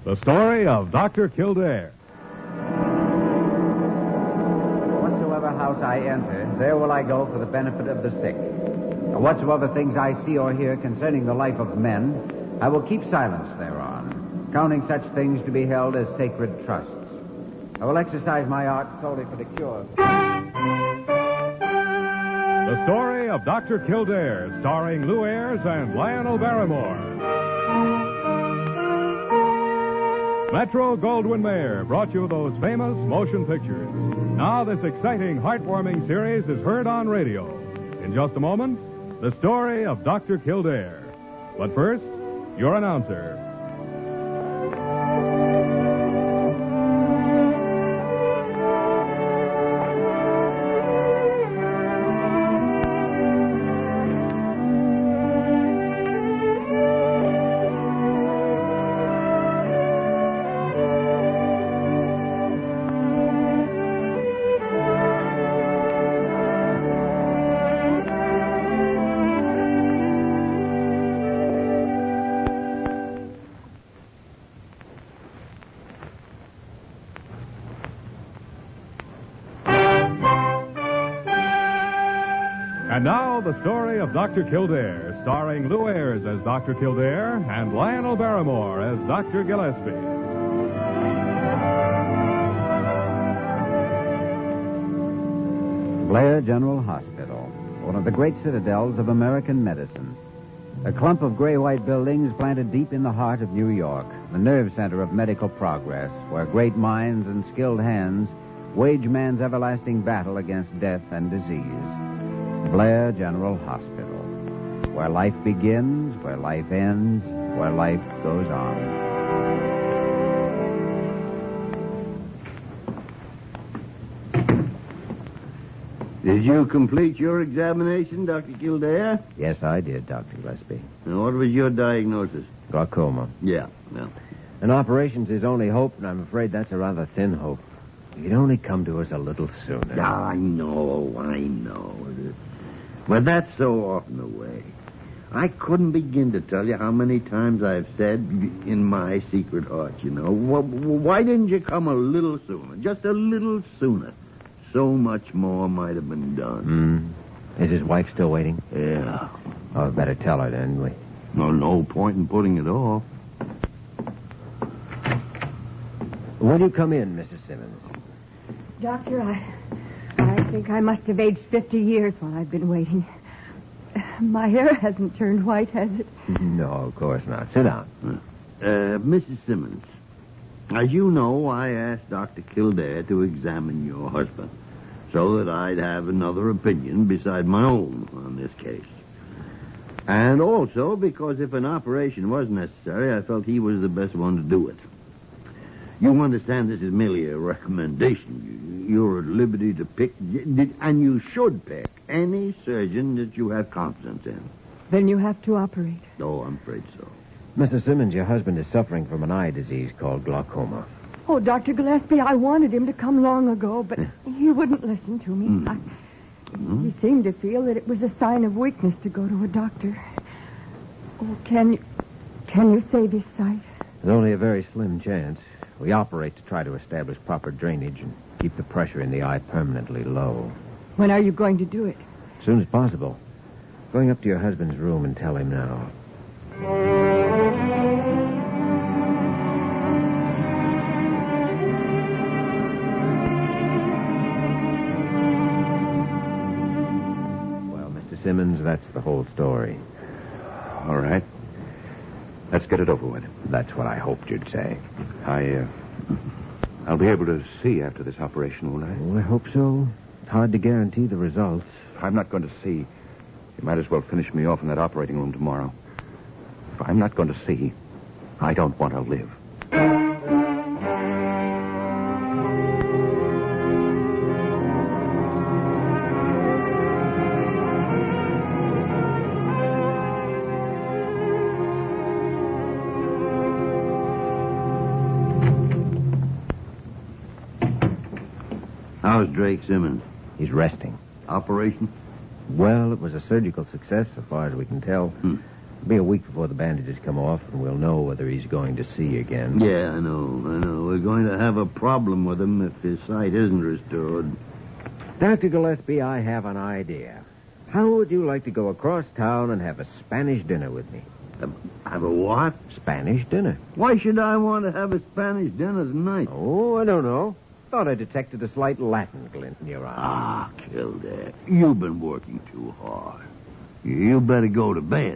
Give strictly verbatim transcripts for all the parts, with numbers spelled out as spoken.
The story of Doctor Kildare. Whatsoever house I enter, there will I go for the benefit of the sick. And whatsoever things I see or hear concerning the life of men, I will keep silence thereon, counting such things to be held as sacred trusts. I will exercise my art solely for the cure. The story of Doctor Kildare, starring Lou Ayres and Lionel Barrymore. Metro-Goldwyn-Mayer brought you those famous motion pictures. Now this exciting, heartwarming series is heard on radio. In just a moment, the story of Doctor Kildare. But first, your announcer. And now, the story of Doctor Kildare, starring Lou Ayres as Doctor Kildare and Lionel Barrymore as Doctor Gillespie. Blair General Hospital, one of the great citadels of American medicine. A clump of gray-white buildings planted deep in the heart of New York, the nerve center of medical progress, where great minds and skilled hands wage man's everlasting battle against death and disease. Blair General Hospital, where life begins, where life ends, where life goes on. Did you complete your examination, Doctor Kildare? Yes, I did, Doctor Gillespie. And what was your diagnosis? Glaucoma. Yeah, yeah. An operation's his only hope, and I'm afraid that's a rather thin hope. He'd only come to us a little sooner. I know, I know. But that's so often the way. I couldn't begin to tell you how many times I've said in my secret heart, you know, why didn't you come a little sooner? Just a little sooner. So much more might have been done. Mm. Is his wife still waiting? Yeah. Oh, better tell her then. We... No, no point in putting it off. Will you come in, Missus Simmons? Doctor, I... I think I must have aged fifty years while I've been waiting. My hair hasn't turned white, has it? No, of course not. Sit down. Uh, Missus Simmons, as you know, I asked Doctor Kildare to examine your husband so that I'd have another opinion beside my own on this case. And also because if an operation was necessary, I felt he was the best one to do it. You understand this is merely a recommendation. You're at liberty to pick, and you should pick, any surgeon that you have confidence in. Then you have to operate. Oh, I'm afraid so. Mister Simmons, your husband is suffering from an eye disease called glaucoma. Oh, Doctor Gillespie, I wanted him to come long ago, but he wouldn't listen to me. Mm. I, mm. He seemed to feel that it was a sign of weakness to go to a doctor. Oh, can you, can you save his sight? There's only a very slim chance. We operate to try to establish proper drainage and keep the pressure in the eye permanently low. When are you going to do it? As soon as possible. Going up to your husband's room and tell him now. Well, Mister Simmons, that's the whole story. All right. Let's get it over with. That's what I hoped you'd say. I, uh, I'll be able to see after this operation, won't I? Oh, I hope so. It's hard to guarantee the results. If I'm not going to see, you might as well finish me off in that operating room tomorrow. If I'm not going to see, I don't want to live. How's Drake Simmons? He's resting. Operation? Well, it was a surgical success, so far as we can tell. Hmm. It'll be a week before the bandages come off, and we'll know whether he's going to see again. Yeah, I know, I know. We're going to have a problem with him if his sight isn't restored. Doctor Gillespie, I have an idea. How would you like to go across town and have a Spanish dinner with me? Uh, have a what? Spanish dinner. Why should I want to have a Spanish dinner tonight? Oh, I don't know. Thought I detected a slight Latin glint in your eye. Ah, Kildare, you've been working too hard. You better go to bed.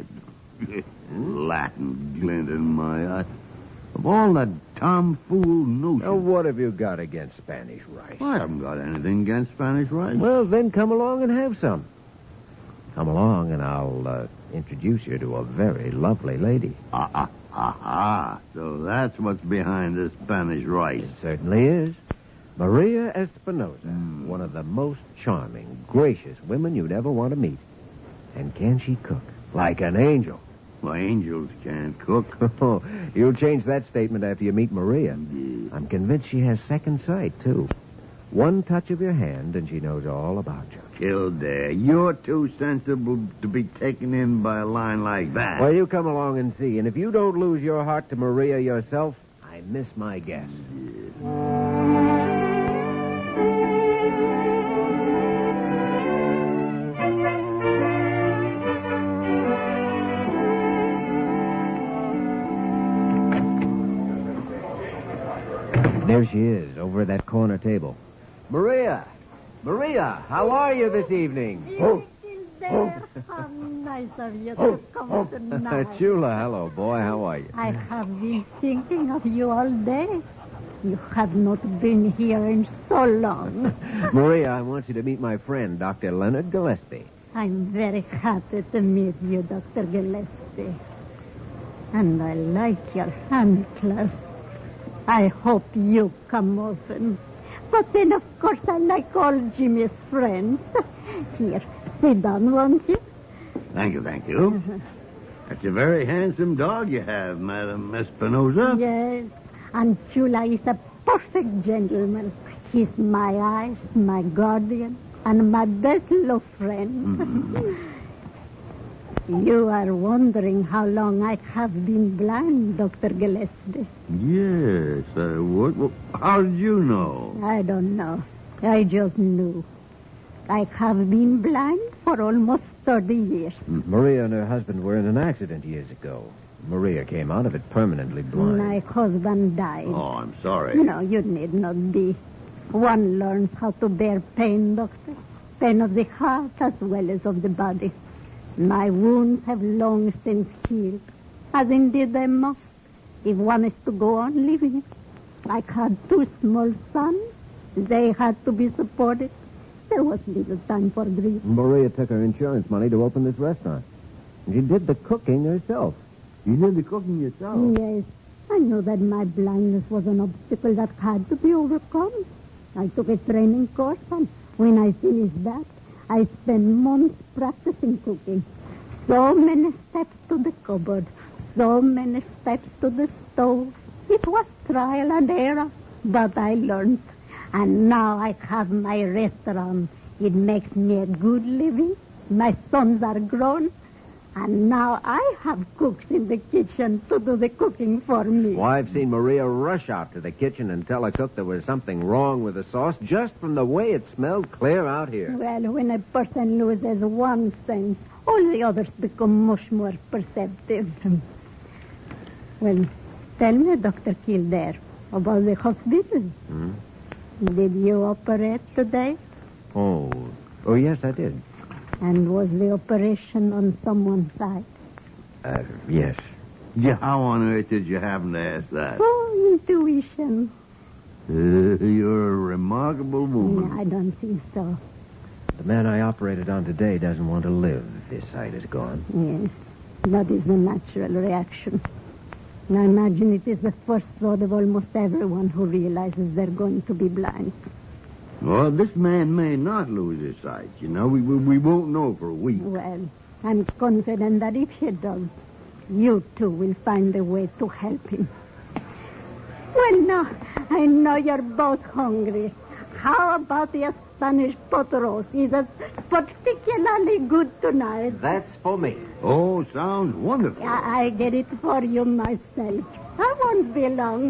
Latin glint in my eye. Of all that tomfool notions. Now, what have you got against Spanish rice? I haven't got anything against Spanish rice. Well, then come along and have some. Come along and I'll uh, introduce you to a very lovely lady. Ah, ah, ah, ah. So that's what's behind the Spanish rice. It certainly is. Maria Espinosa, mm. one of the most charming, gracious women you'd ever want to meet. And can she cook? Like an angel. Well, angels can't cook. Oh, you'll change that statement after you meet Maria. Yeah. I'm convinced she has second sight, too. One touch of your hand and she knows all about you. Kildare, you're too sensible to be taken in by a line like that. Well, you come along and see. And if you don't lose your heart to Maria yourself, I miss my guess. Yeah. There she is, over at that corner table. Maria! Maria, how are you this evening? Oh. There. How nice of you to come tonight. Chula, hello, boy. How are you? I have been thinking of you all day. You have not been here in so long. Maria, I want you to meet my friend, Doctor Leonard Gillespie. I'm very happy to meet you, Doctor Gillespie. And I like your hand clasp. I hope you come often. But then, of course, I like all Jimmy's friends. Here, sit down, won't you? Thank you, thank you. That's a very handsome dog you have, Madam Espinosa. Yes, and Chula is a perfect gentleman. He's my eyes, my guardian, and my best love friend. Mm-hmm. You are wondering how long I have been blind, Doctor Gillespie. Yes, I would. Well, how did you know? I don't know. I just knew. I have been blind for almost thirty years. Maria and her husband were in an accident years ago. Maria came out of it permanently blind. My husband died. Oh, I'm sorry. No, you need not be. One learns how to bear pain, Doctor. Pain of the heart as well as of the body. My wounds have long since healed, as indeed they must, if one is to go on living. I had two small sons. They had to be supported. There was little time for grief. Maria took her insurance money to open this restaurant. And she did the cooking herself. You did the cooking yourself? Yes. I knew that my blindness was an obstacle that had to be overcome. I took a training course, and when I finished that, I spent months practicing cooking. So many steps to the cupboard, so many steps to the stove. It was trial and error, but I learned. And now I have my restaurant. It makes me a good living. My sons are grown. And now I have cooks in the kitchen to do the cooking for me. Well, I've seen Maria rush out to the kitchen and tell a cook there was something wrong with the sauce just from the way it smelled clear out here. Well, when a person loses one sense, all the others become much more perceptive. Well, tell me, Doctor Kildare, about the hospital. Hmm? Did you operate today? Oh, oh yes, I did. And was the operation on someone's eye? Uh, yes. Yeah, how on earth did you happen to ask that? Oh, intuition. Uh, you're a remarkable woman. No, I don't think so. The man I operated on today doesn't want to live if his sight is gone. Yes, that is the natural reaction. I imagine it is the first thought of almost everyone who realizes they're going to be blind. Well, this man may not lose his sight. You know, we, we, we won't know for a week. Well, I'm confident that if he does, you too will find a way to help him. Well, now, I know you're both hungry. How about the Spanish potros is uh, particularly good tonight. That's for me. Oh, sounds wonderful. I, I get it for you myself. I won't be long.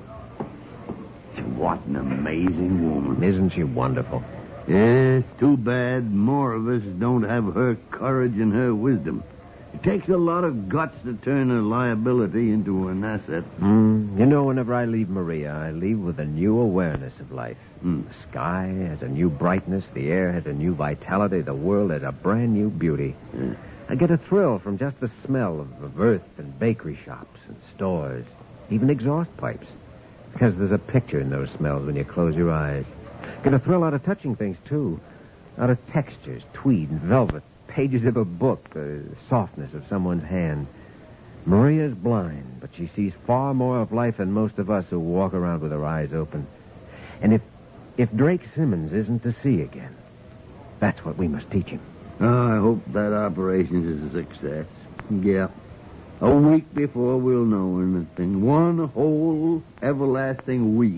What an amazing woman. Isn't she wonderful? Yes, too bad more of us don't have her courage and her wisdom. It takes a lot of guts to turn a liability into an asset. Mm, you know, whenever I leave Maria, I leave with a new awareness of life. Mm. The sky has a new brightness, the air has a new vitality, the world has a brand new beauty. Yeah. I get a thrill from just the smell of, of earth and bakery shops and stores, even exhaust pipes. Because there's a picture in those smells when you close your eyes. Get a thrill out of touching things, too. Out of textures, tweed and velvet, pages of a book, the softness of someone's hand. Maria's blind, but she sees far more of life than most of us who walk around with our eyes open. And if if Drake Simmons isn't to see again, that's what we must teach him. Oh, I hope that operation is a success. Yeah. A week before we'll know anything. One whole everlasting week.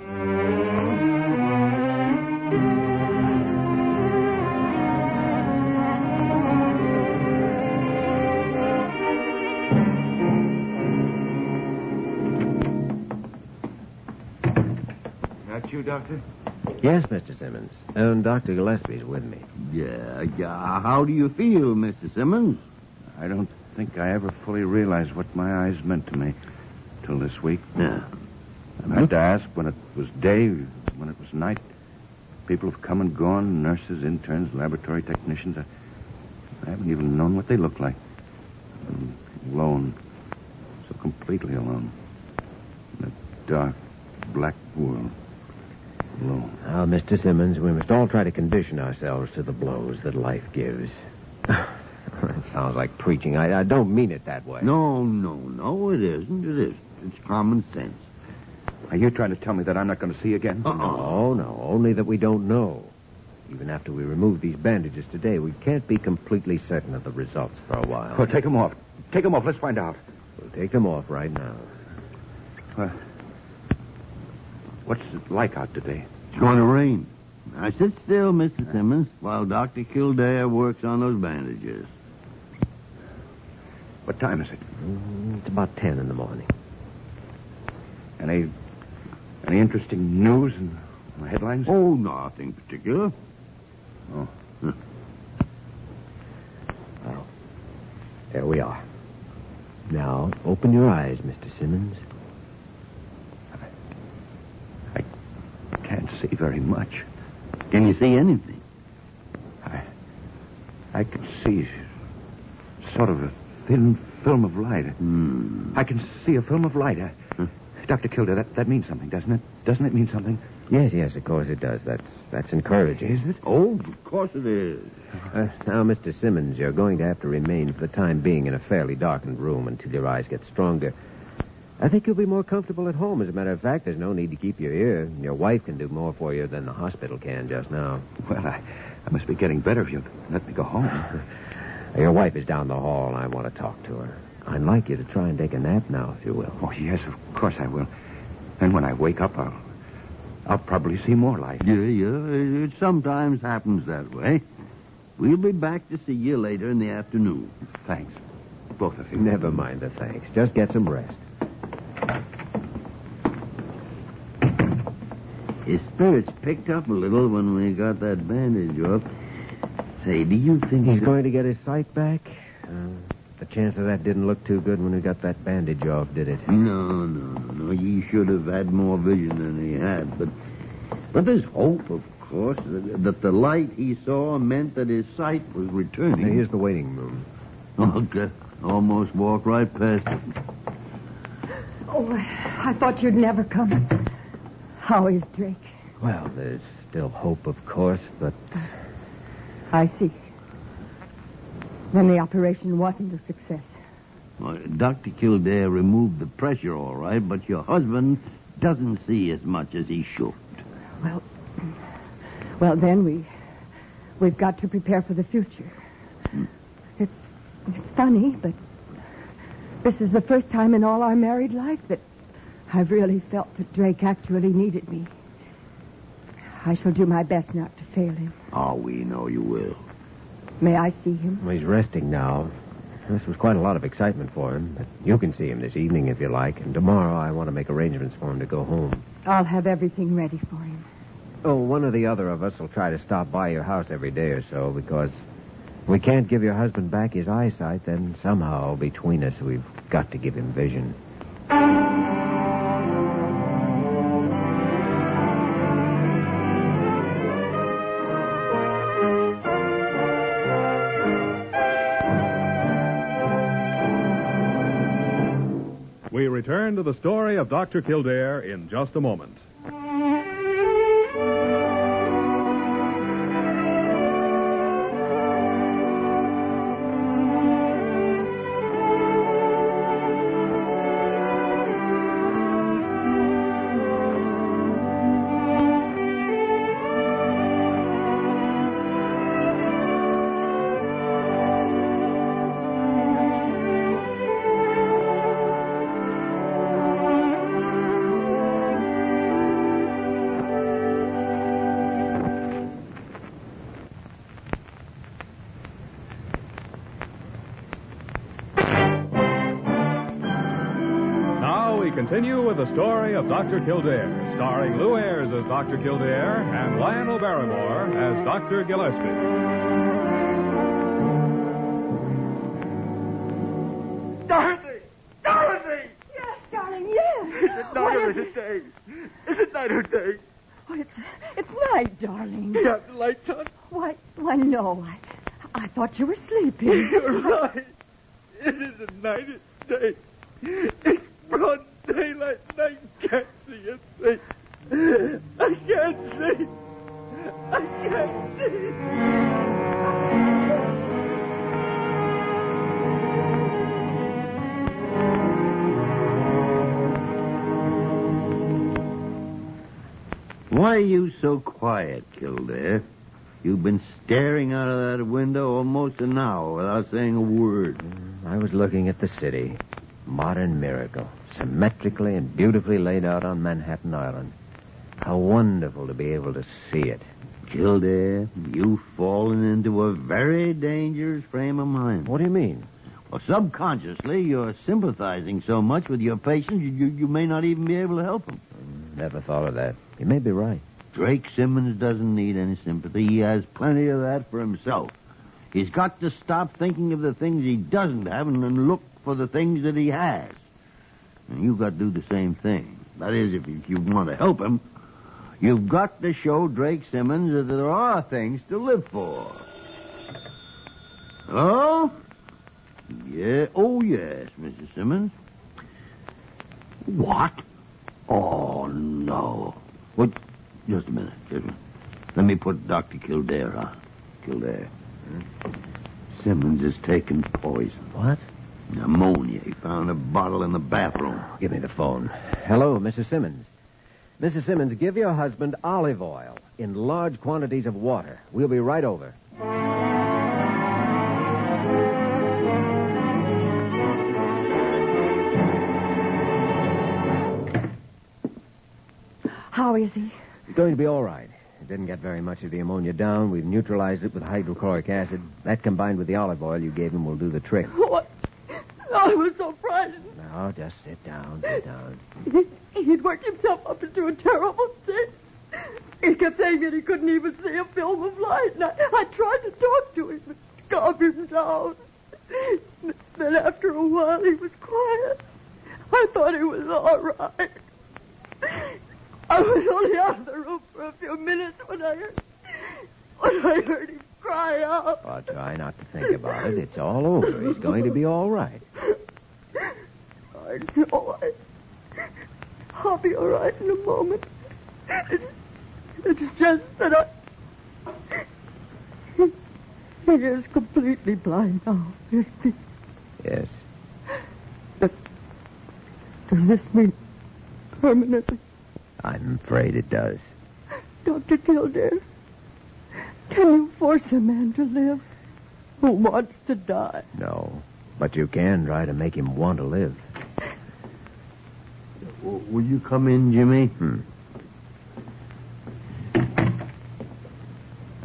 That you, Doctor? Yes, Mister Simmons. And Doctor Gillespie's with me. Yeah, yeah. How do you feel, Mister Simmons? I don't think I ever fully realized what my eyes meant to me till this week. Yeah. I had to ask when it was day, when it was night. People have come and gone, nurses, interns, laboratory technicians. I, I haven't even known what they look like. I'm alone. So completely alone. In a dark, black world. Alone. Now, Mister Simmons, we must all try to condition ourselves to the blows that life gives. That sounds like preaching. I, I don't mean it that way. No, no, no, it isn't. It isn't. It's common sense. Are you trying to tell me that I'm not going to see again? Uh-uh. No, no, only that we don't know. Even after we remove these bandages today, we can't be completely certain of the results for a while. Well, take them off. Take them off. Let's find out. We'll take them off right now. Uh, what's it like out today? It's going to rain. Now, sit still, Mister Simmons, while Doctor Kildare works on those bandages. What time is it? Mm, It's about ten in the morning. Any any interesting news in the headlines? Oh, nothing particular. Oh. Well, there we are. Now, open your eyes, Mister Simmons. I can't see very much. Can you see anything? I I can see sort of a thin film of light. Hmm. I can see a film of light. I, Huh? Doctor Kildare, that, that means something, doesn't it? Doesn't it mean something? Yes, yes, of course it does. That's that's encouraging. Is it? Oh, of course it is. Uh, now, Mister Simmons, you're going to have to remain for the time being in a fairly darkened room until your eyes get stronger. I think you'll be more comfortable at home. As a matter of fact, there's no need to keep you here. Your wife can do more for you than the hospital can just now. Well, I, I must be getting better if you let me go home. Your wife is down the hall, and I want to talk to her. I'd like you to try and take a nap now, if you will. Oh, yes, of course I will. And when I wake up, I'll, I'll probably see more light. Yeah, yeah. It, it sometimes happens that way. We'll be back to see you later in the afternoon. Thanks, both of you. Never mind the thanks. Just get some rest. His spirits picked up a little when we got that bandage off. Say, do you think He's going to get his sight back? Uh, the chance of that didn't look too good when we got that bandage off, did it? No, no, no. He should have had more vision than he had. But, but there's hope, of course, that, that the light he saw meant that his sight was returning. Here's the waiting room. Okay. Almost walked right past it. Oh, I, I thought you'd never come. How is Drake? Well, there's still hope, of course, but... I see. Then the operation wasn't a success. Well, Doctor Kildare removed the pressure all right, but your husband doesn't see as much as he should. Well, well, then we, we've got to prepare for the future. Hmm. It's, it's funny, but this is the first time in all our married life that I've really felt that Drake actually needed me. I shall do my best not to fail him. Oh, we know you will. May I see him? Well, he's resting now. This was quite a lot of excitement for him, but you can see him this evening if you like, and tomorrow I want to make arrangements for him to go home. I'll have everything ready for him. Oh, one or the other of us will try to stop by your house every day or so, because if we can't give your husband back his eyesight, then somehow between us we've got to give him vision. We return to the story of Doctor Kildare in just a moment. Continue with the story of Doctor Kildare, starring Lou Ayres as Doctor Kildare and Lionel Barrymore as Doctor Gillespie. Dorothy! Dorothy! Yes, darling, yes. Is it night or is it day? Is it night or day? Oh, it's, it's night, darling. You have the lights on? Why, why, no. I, I thought you were sleeping. You're right. It isn't night, it's day. It's broad daylight and I can't see a thing. I can't see. I can't see. Why are you so quiet, Kildare? You've been staring out of that window almost an hour without saying a word. I was looking at the city. Modern miracle. Symmetrically and beautifully laid out on Manhattan Island. How wonderful to be able to see it. Kildare, you've fallen into a very dangerous frame of mind. What do you mean? Well, subconsciously, you're sympathizing so much with your patients, you, you may not even be able to help them. Never thought of that. You may be right. Drake Simmons doesn't need any sympathy. He has plenty of that for himself. He's got to stop thinking of the things he doesn't have and then look for the things that he has. And you've got to do the same thing. That is, if you want to help him, you've got to show Drake Simmons that there are things to live for. Hello? Yeah. Oh, yes, Missus Simmons. What? Oh, no. What? Just a minute. Just a minute. Let me put Doctor Kildare on. Kildare. Hmm? Simmons has taken poison. What? Pneumonia. He found a bottle in the bathroom. Give me the phone. Hello, Missus Simmons. Missus Simmons, give your husband olive oil in large quantities of water. We'll be right over. How is he? Going to be all right. It didn't get very much of the ammonia down. We've neutralized it with hydrochloric acid. That combined with the olive oil you gave him will do the trick. What? I was so frightened. Now, just sit down, sit down. He, he'd worked himself up into a terrible state. He kept saying that he couldn't even see a film of light, and I, I tried to talk to him to calm him down. Then after a while, he was quiet. I thought he was all right. I was only out of the room for a few minutes when I heard, when I heard him cry out. Oh, try not to think about it. It's all over. He's going to be all right. I know. I, I'll be all right in a moment. It's, it's just that I... He, he is completely blind now, isn't he? Yes. But does this mean permanently? I'm afraid it does. Doctor Kildare, can you force a man to live who wants to die? No, but you can try to make him want to live. W- will you come in, Jimmy? Hmm.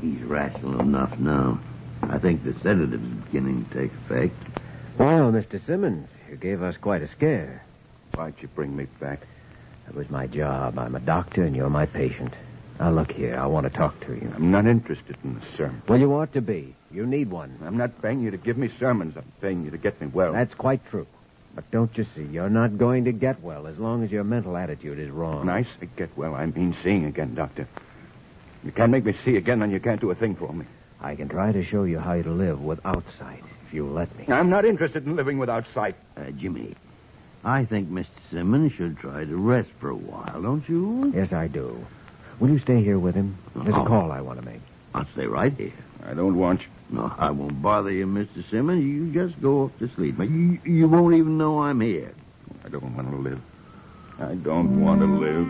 he's rational enough now. I think the sedative's beginning to take effect. Well, Mister Simmons, you gave us quite a scare. Why'd you bring me back? That was my job. I'm a doctor, and you're my patient. Now, look here. I want to talk to you. I'm not interested in the sermon. Well, you ought to be. You need one. I'm not paying you to give me sermons. I'm paying you to get me well. That's quite true. But don't you see, you're not going to get well as long as your mental attitude is wrong. When I say get well, I mean seeing again, Doctor. You can't make me see again, then you can't do a thing for me. I can try to show you how to live without sight, if you'll let me. I'm not interested in living without sight. Uh, Jimmy, I think Mister Simmons should try to rest for a while, don't you? Yes, I do. Will you stay here with him? There's Oh. a call I want to make. I'll stay right here. I don't want you. No, I won't bother you, Mister Simmons. You just go off to sleep. You, you won't even know I'm here. I don't want to live. I don't want to live.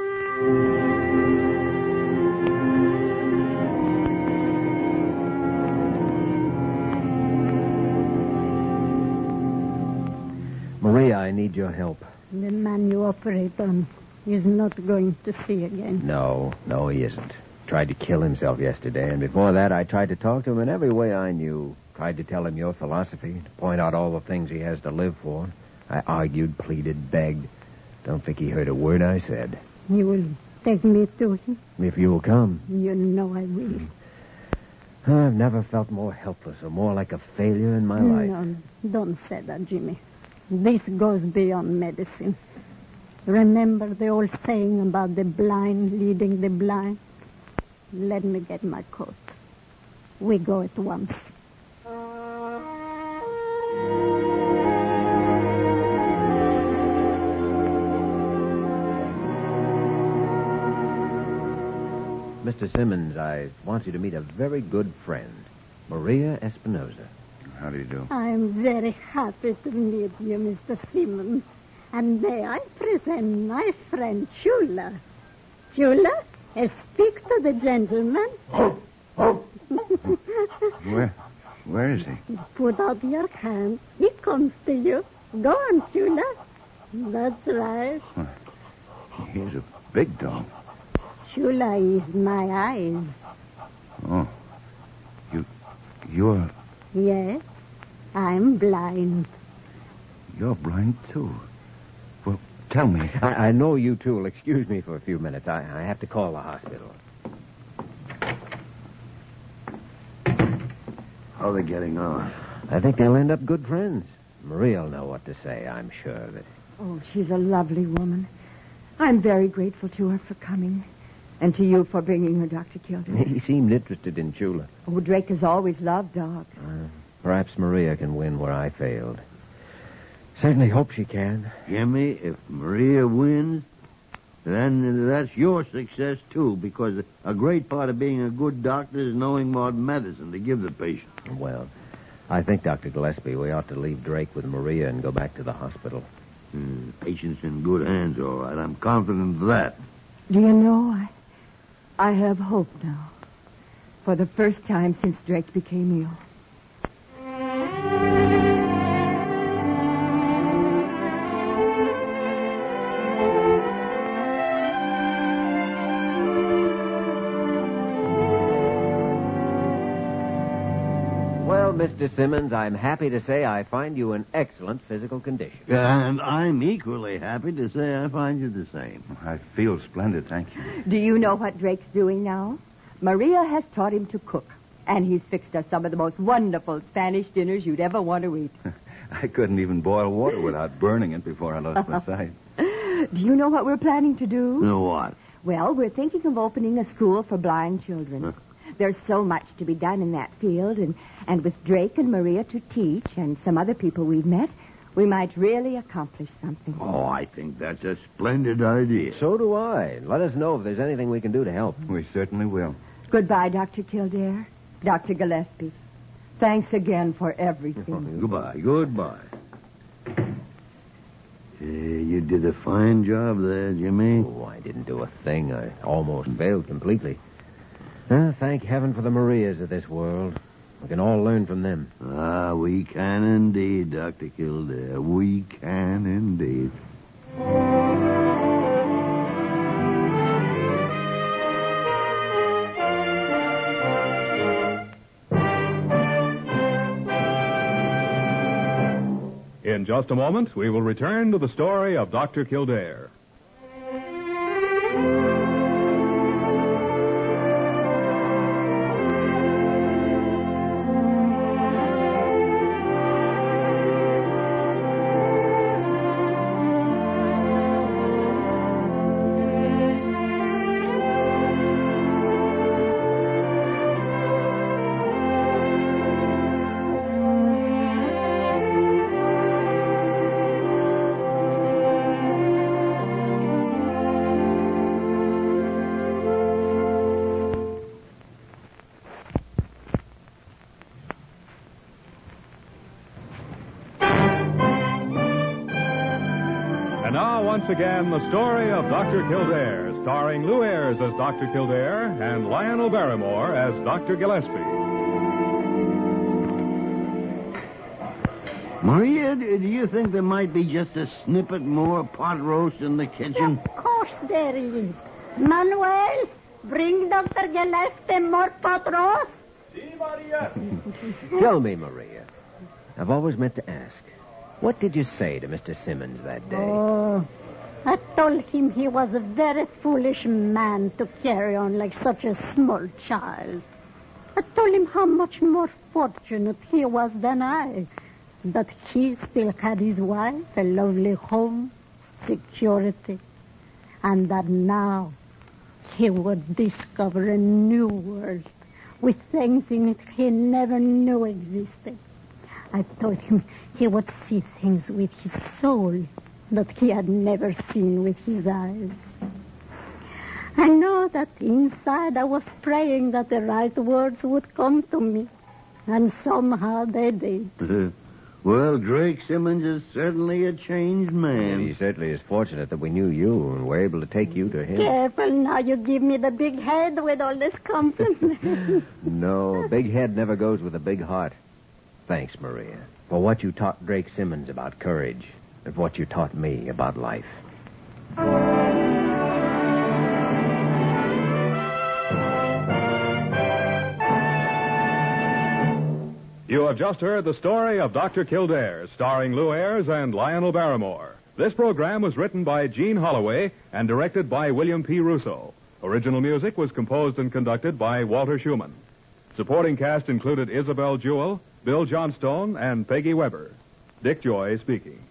Maria, I need your help. The man you operate on is not going to see again. No, no, he isn't. Tried to kill himself yesterday, and before that I tried to talk to him in every way I knew. Tried to tell him your philosophy, to point out all the things he has to live for. I argued, pleaded, begged. Don't think he heard a word I said. You will take me to him? If you'll come. You know I will. I've never felt more helpless or more like a failure in my life. No, don't say that, Jimmy. This goes beyond medicine. Remember the old saying about the blind leading the blind? Let me get my coat. We go at once. Mister Simmons, I want you to meet a very good friend, Maria Espinosa. How do you do? I'm very happy to meet you, Mister Simmons. And may I present my friend Chula. Chula, uh, speak to the gentleman. Where? Where is he? Put out your hand. He comes to you. Go on, Chula. That's right. He's a big dog. Chula is my eyes. Oh. You... You're... Yes, I'm blind. You're blind, too. Well, tell me. I, I know you two will excuse me for a few minutes. I, I have to call the hospital. How are they getting on? I think they'll end up good friends. Maria'll know what to say, I'm sure of it. Oh, she's a lovely woman. I'm very grateful to her for coming. And to you for bringing her, Doctor Kildare. He seemed interested in Chula. Oh, Drake has always loved dogs. Uh, perhaps Maria can win where I failed. Certainly hope she can. Jimmy, if Maria wins, then that's your success, too, because a great part of being a good doctor is knowing what medicine to give the patient. Well, I think, Doctor Gillespie, we ought to leave Drake with Maria and go back to the hospital. Hmm, patient's in good hands, all right. I'm confident of that. Do you know, I, I have hope now. For the first time since Drake became ill. Well, Mister Simmons, I'm happy to say I find you in excellent physical condition. And I'm equally happy to say I find you the same. I feel splendid, thank you. Do you know what Drake's doing now? Maria has taught him to cook. And he's fixed us some of the most wonderful Spanish dinners you'd ever want to eat. I couldn't even boil water without burning it before I lost my sight. Do you know what we're planning to do? You know what? Well, we're thinking of opening a school for blind children. There's so much to be done in that field, and, and with Drake and Maria to teach and some other people we've met, we might really accomplish something. Oh, I think that's a splendid idea. So do I. Let us know if there's anything we can do to help. We certainly will. Goodbye, Doctor Kildare. Doctor Gillespie. Thanks again for everything. Goodbye. Goodbye. Uh, you did a fine job there, Jimmy. Oh, I didn't do a thing. I almost failed completely. Uh, thank heaven for the Marias of this world. We can all learn from them. Ah, we can indeed, Doctor Kildare. We can indeed. just a moment, we will return to the story of Doctor Kildare. And now, once again, the story of Doctor Kildare, starring Lou Ayres as Doctor Kildare and Lionel Barrymore as Doctor Gillespie. Maria, do do you think there might be just a snippet more pot roast in the kitchen? Of course there is. Manuel, bring Doctor Gillespie more pot roast. Tell me, Maria. I've always meant to ask. What did you say to Mister Simmons that day? Oh, I told him he was a very foolish man to carry on like such a small child. I told him how much more fortunate he was than I, that he still had his wife, a lovely home, security, and that now he would discover a new world with things in it he never knew existed. I told him he would see things with his soul that he had never seen with his eyes. I know that inside I was praying that the right words would come to me, and somehow they did. Well, Drake Simmons is certainly a changed man. And he certainly is fortunate that we knew you and were able to take you to him. Careful now, you give me the big head with all this compliment. No, a big head never goes with a big heart. Thanks, Maria, for what you taught Drake Simmons about courage and for what you taught me about life. You have just heard the story of Doctor Kildare, starring Lou Ayres and Lionel Barrymore. This program was written by Gene Holloway and directed by William P. Russo. Original music was composed and conducted by Walter Schumann. Supporting cast included Isabel Jewell, Bill Johnstone, and Peggy Weber. Dick Joy speaking.